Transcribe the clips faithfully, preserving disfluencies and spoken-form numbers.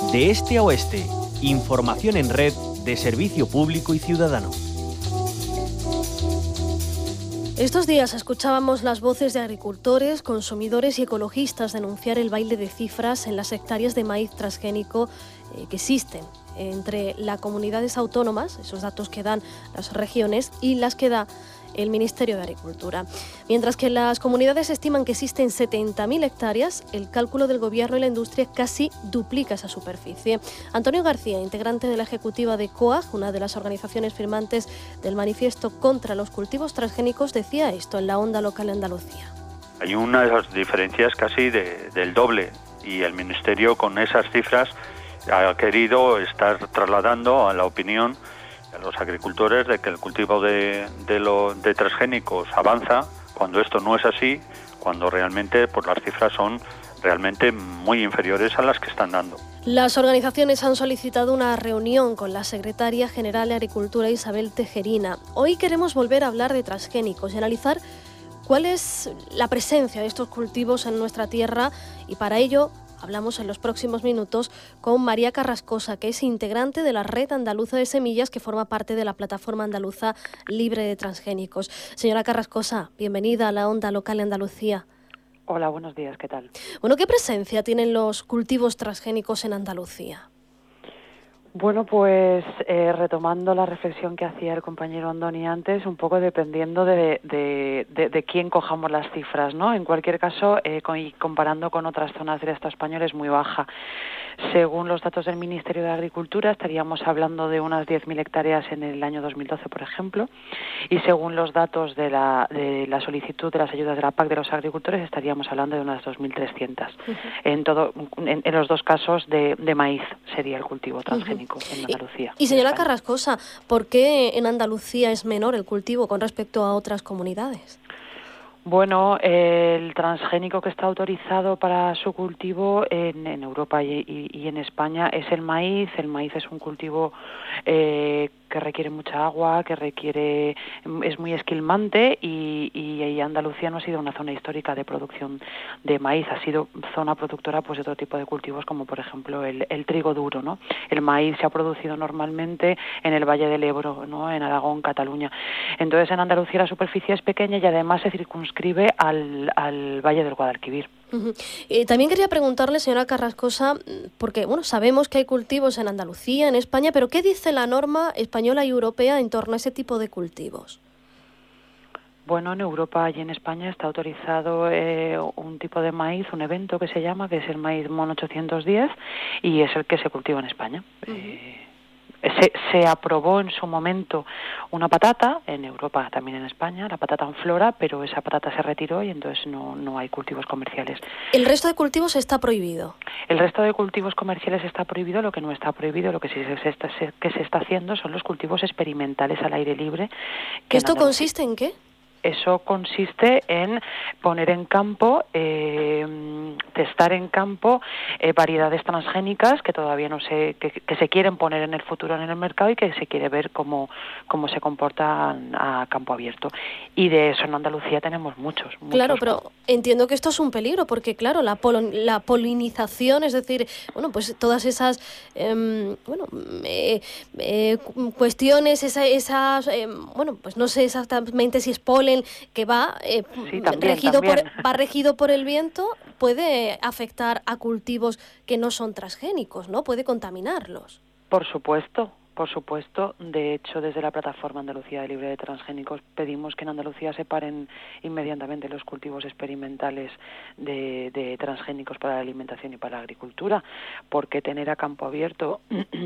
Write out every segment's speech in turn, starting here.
De este a oeste, información en red de servicio público y ciudadano. Estos días escuchábamos las voces de agricultores, consumidores y ecologistas denunciar el baile de cifras en las hectáreas de maíz transgénico eh, que existen entre las comunidades autónomas, esos datos que dan las regiones, y las que da el Ministerio de Agricultura. Mientras que las comunidades estiman que existen setenta mil hectáreas, el cálculo del Gobierno y la industria casi duplica esa superficie. Antonio García, integrante de la ejecutiva de COAG, una de las organizaciones firmantes del manifiesto contra los cultivos transgénicos, decía esto en la Onda Local de Andalucía. Hay unas diferencias casi de, del doble, y el Ministerio con esas cifras ha querido estar trasladando a la opinión a los agricultores de que el cultivo de, de, lo, de transgénicos avanza, cuando esto no es así, cuando realmente pues, las cifras son realmente muy inferiores a las que están dando. Las organizaciones han solicitado una reunión con la secretaria general de Agricultura, Isabel Tejerina. Hoy queremos volver a hablar de transgénicos y analizar cuál es la presencia de estos cultivos en nuestra tierra, y para ello hablamos en los próximos minutos con María Carrascosa, que es integrante de la Red Andaluza de Semillas, que forma parte de la Plataforma Andaluza Libre de Transgénicos. Señora Carrascosa, bienvenida a la Onda Local de Andalucía. Hola, buenos días, ¿qué tal? Bueno, ¿qué presencia tienen los cultivos transgénicos en Andalucía? Bueno, pues eh, retomando la reflexión que hacía el compañero Andoni antes, un poco dependiendo de, de, de, de quién cojamos las cifras, ¿no? En cualquier caso, eh, con, y comparando con otras zonas del Estado español, es muy baja. Según los datos del Ministerio de Agricultura, estaríamos hablando de unas diez mil hectáreas en el año dos mil doce, por ejemplo, y según los datos de la, de la solicitud de las ayudas de la P A C de los agricultores, estaríamos hablando de unas dos mil trescientas. Uh-huh. En, todo, en, en los dos casos de, de maíz sería el cultivo transgénico. Uh-huh. En Andalucía. Y, y señora Carrascosa, ¿por qué en Andalucía es menor el cultivo con respecto a otras comunidades? Bueno, el transgénico que está autorizado para su cultivo en, en Europa y, y, y en España es el maíz. El maíz es un cultivo eh, que requiere mucha agua, que requiere es muy esquilmante, y, y, y Andalucía no ha sido una zona histórica de producción de maíz, ha sido zona productora pues de otro tipo de cultivos, como por ejemplo el, el trigo duro, ¿no? El maíz se ha producido normalmente en el Valle del Ebro, ¿no? En Aragón, Cataluña. Entonces en Andalucía la superficie es pequeña y además se circunscribe al, al Valle del Guadalquivir. Uh-huh. Eh, también quería preguntarle, señora Carrascosa, porque bueno, sabemos que hay cultivos en Andalucía, en España, pero ¿qué dice la norma española y europea en torno a ese tipo de cultivos? Bueno, en Europa y en España está autorizado eh, un tipo de maíz, un evento que se llama, que es el maíz MON ochocientos diez, y es el que se cultiva en España. Uh-huh. Eh, Se, se aprobó en su momento una patata, en Europa, también en España, la patata anflora, pero esa patata se retiró y entonces no, no hay cultivos comerciales. ¿El resto de cultivos está prohibido? El resto de cultivos comerciales está prohibido. Lo que no está prohibido, lo que sí se está, se, que se está haciendo son los cultivos experimentales al aire libre. Que ¿Esto consiste en qué? Eso consiste en poner en campo, eh, testar en campo eh, variedades transgénicas que todavía no se, que, que se quieren poner en el futuro en el mercado y que se quiere ver cómo, cómo se comportan a campo abierto. Y de eso en Andalucía tenemos muchos. muchos. Claro, pero entiendo que esto es un peligro porque, claro, la, polo, la polinización, es decir, bueno, pues todas esas, eh, bueno, eh, eh, cuestiones, esa, esas, eh, bueno, pues no sé exactamente si es polen, que va, eh, sí, también, regido también. Por, va regido por el viento, puede afectar a cultivos que no son transgénicos, ¿no? Puede contaminarlos. Por supuesto. Por supuesto, de hecho, desde la Plataforma Andalucía Libre de Transgénicos pedimos que en Andalucía se paren inmediatamente los cultivos experimentales de, de transgénicos para la alimentación y para la agricultura, porque tener a campo abierto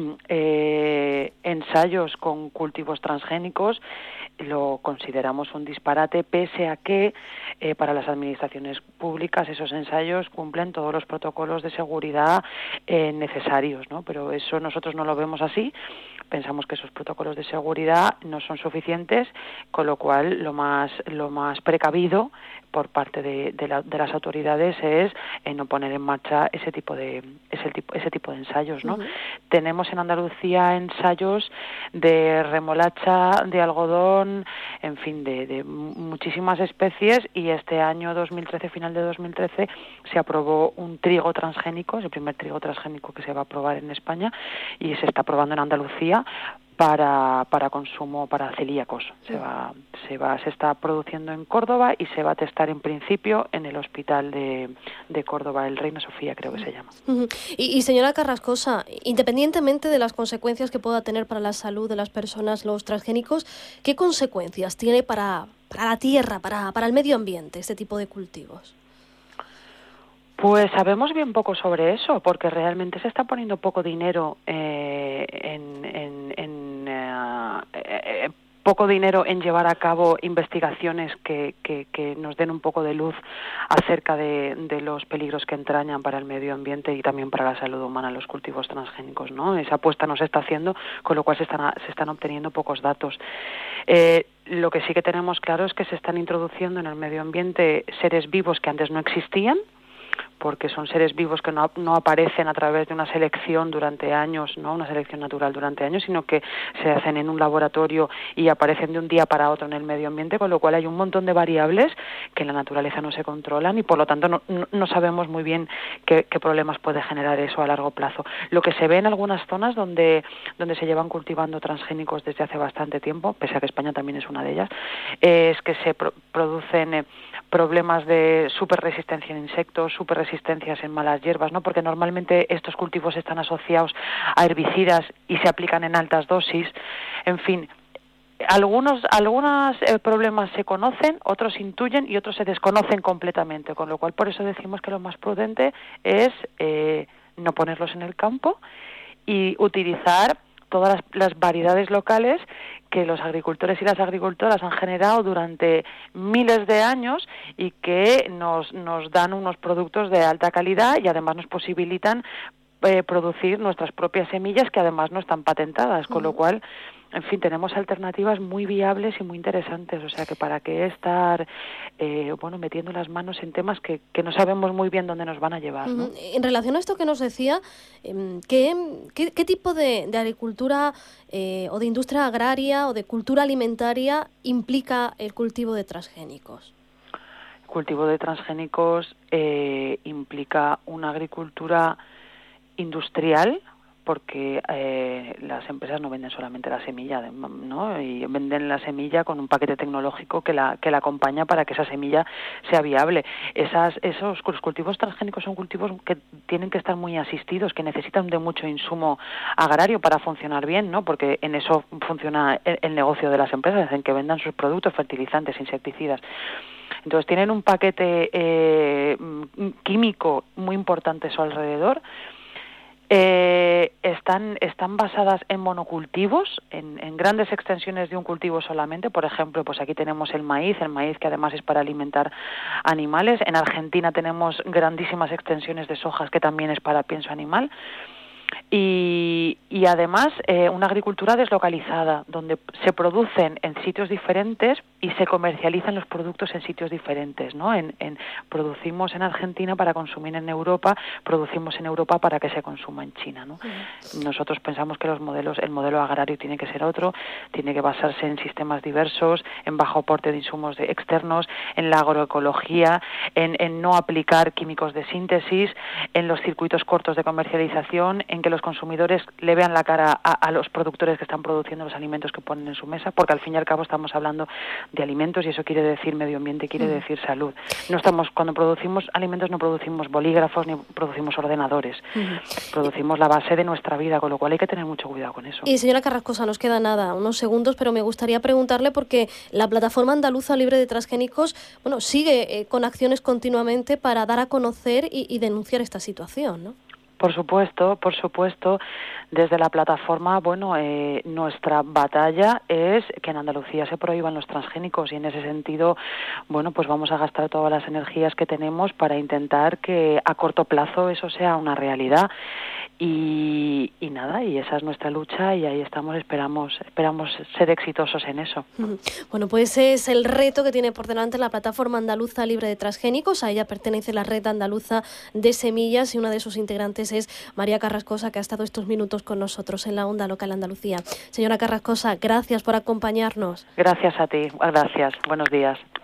eh, ensayos con cultivos transgénicos lo consideramos un disparate, pese a que eh, para las administraciones públicas esos ensayos cumplen todos los protocolos de seguridad eh, necesarios, ¿no? Pero eso nosotros no lo vemos así. Pensamos que esos protocolos de seguridad no son suficientes, con lo cual lo más lo más precavido por parte de, de, la, de las autoridades es eh, no poner en marcha ese tipo de ese tipo ese tipo de ensayos, ¿no? Uh-huh. Tenemos en Andalucía ensayos de remolacha, de algodón, melón, en fin, de, de muchísimas especies, y este año dos mil trece, final de dos mil trece, se aprobó un trigo transgénico, es el primer trigo transgénico que se va a aprobar en España, y se está aprobando en Andalucía para para consumo para celíacos. Se va se va se está produciendo en Córdoba y se va a testar en principio en el hospital de, de Córdoba, el Reina Sofía creo que se llama. Uh-huh. Y, y señora Carrascosa, independientemente de las consecuencias que pueda tener para la salud de las personas los transgénicos, ¿qué consecuencias tiene para, para la tierra, para, para el medio ambiente este tipo de cultivos? Pues sabemos bien poco sobre eso, porque realmente se está poniendo poco dinero eh, en, en, en eh, eh, poco dinero en llevar a cabo investigaciones que, que, que nos den un poco de luz acerca de, de los peligros que entrañan para el medio ambiente y también para la salud humana los cultivos transgénicos, ¿no? Esa apuesta no se está haciendo, con lo cual se están, se están obteniendo pocos datos. Eh, lo que sí que tenemos claro es que se están introduciendo en el medio ambiente seres vivos que antes no existían, porque son seres vivos que no, no aparecen a través de una selección durante años, no una selección natural durante años, sino que se hacen en un laboratorio y aparecen de un día para otro en el medio ambiente, con lo cual hay un montón de variables que en la naturaleza no se controlan y por lo tanto no, no, no sabemos muy bien qué, qué problemas puede generar eso a largo plazo. Lo que se ve en algunas zonas donde, donde se llevan cultivando transgénicos desde hace bastante tiempo, pese a que España también es una de ellas, eh, es que se pro- producen eh, problemas de superresistencia en insectos, superresistencias en malas hierbas, ¿no? Porque normalmente estos cultivos están asociados a herbicidas y se aplican en altas dosis. En fin, algunos algunos eh, problemas se conocen, otros se intuyen y otros se desconocen completamente, con lo cual por eso decimos que lo más prudente es eh, no ponerlos en el campo y utilizar todas las, las variedades locales que los agricultores y las agricultoras han generado durante miles de años y que nos, nos dan unos productos de alta calidad y además nos posibilitan eh, producir nuestras propias semillas que además no están patentadas, con lo cual, en fin, tenemos alternativas muy viables y muy interesantes, o sea que para qué estar eh, bueno, metiendo las manos en temas que, que no sabemos muy bien dónde nos van a llevar, ¿no? En relación a esto que nos decía, ¿qué, qué, qué tipo de, de agricultura eh, o de industria agraria o de cultura alimentaria implica el cultivo de transgénicos? El cultivo de transgénicos eh, implica una agricultura industrial, porque eh, las empresas no venden solamente la semilla, ¿no? Y venden la semilla con un paquete tecnológico que la que la acompaña para que esa semilla sea viable. Esas esos los cultivos transgénicos son cultivos que tienen que estar muy asistidos, que necesitan de mucho insumo agrario para funcionar bien, ¿no? Porque en eso funciona el, el negocio de las empresas, en que vendan sus productos, fertilizantes, insecticidas. Entonces tienen un paquete eh, químico muy importante a su alrededor. Eh, están están basadas en monocultivos, en, en grandes extensiones de un cultivo solamente. Por ejemplo, pues aquí tenemos el maíz, el maíz que además es para alimentar animales. En Argentina tenemos grandísimas extensiones de sojas que también es para pienso animal. Y, y además eh, una agricultura deslocalizada, donde se producen en sitios diferentes y se comercializan los productos en sitios diferentes, ¿no? En, en, producimos en Argentina para consumir en Europa, producimos en Europa para que se consuma en China, ¿no? Sí. Nosotros pensamos que los modelos, el modelo agrario tiene que ser otro, tiene que basarse en sistemas diversos, en bajo aporte de insumos de externos, en la agroecología, en, en no aplicar químicos de síntesis, en los circuitos cortos de comercialización, en que los consumidores le vean la cara a, a los productores que están produciendo los alimentos que ponen en su mesa, porque al fin y al cabo estamos hablando de alimentos y eso quiere decir medio ambiente, quiere mm. decir salud. No estamos, cuando producimos alimentos no producimos bolígrafos ni producimos ordenadores, mm. producimos la base de nuestra vida, con lo cual hay que tener mucho cuidado con eso. Y señora Carrascosa, nos queda nada, unos segundos, pero me gustaría preguntarle porque la Plataforma Andaluza Libre de Transgénicos, bueno, sigue eh, con acciones continuamente para dar a conocer y, y denunciar esta situación, ¿no? Por supuesto, por supuesto. Desde la plataforma, bueno, eh, nuestra batalla es que en Andalucía se prohíban los transgénicos y en ese sentido, bueno, pues vamos a gastar todas las energías que tenemos para intentar que a corto plazo eso sea una realidad. y, y nada, y esa es nuestra lucha y ahí estamos, esperamos, esperamos ser exitosos en eso. Bueno, pues es el reto que tiene por delante la Plataforma Andaluza Libre de Transgénicos. A ella pertenece la Red Andaluza de Semillas y una de sus integrantes es María Carrascosa, que ha estado estos minutos con nosotros en la Onda Local Andalucía. Señora Carrascosa, gracias por acompañarnos. Gracias a ti, gracias. Buenos días.